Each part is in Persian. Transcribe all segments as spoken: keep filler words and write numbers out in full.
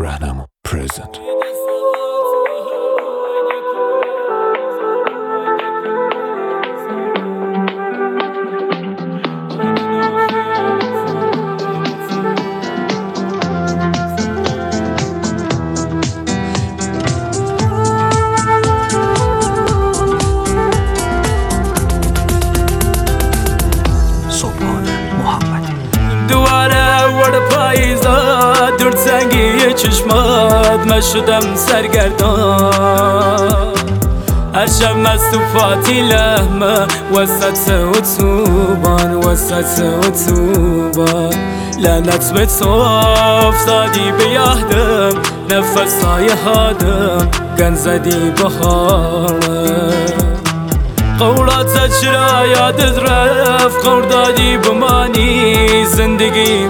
Rahnamo present. دور زنگی چشمات من شدم سرگردان هر شب مست و فاتیلم وسط اتوبان وسط اتوبان لعنت به تو افتادی به یادم نفس های هادم گن زدی بهارم قولات چرا یادت رفت قول دادی بمانی زندگی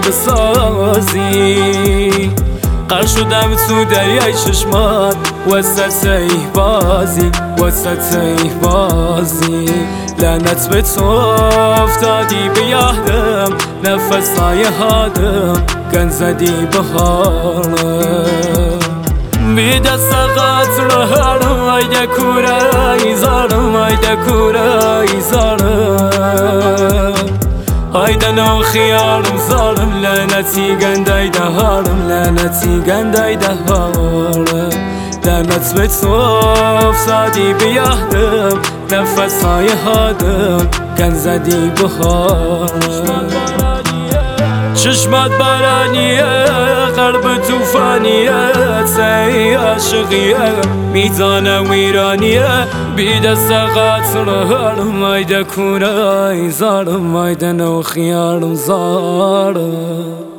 بسازی قرار شدم تو دریای چشمات وسط سیح بازی وسط سیح بازی لعنت به تو افتادی به یادم نفس های هادم گن زدی بهارم بی دست قطرهارم ayda kurayı zarım ayda kurayı zarım Aydan o xiyarım zarım laneti gandayda harım laneti gandayda harım Lanet ve tof sadi biyahdım nefes hayadım genzadi buharım چشمت برانیه قلب توفانیه تی عاشقیه میزان ویرانیه بی دست قطرهارم ayda kurayı zarım ayda no xiyarım zarım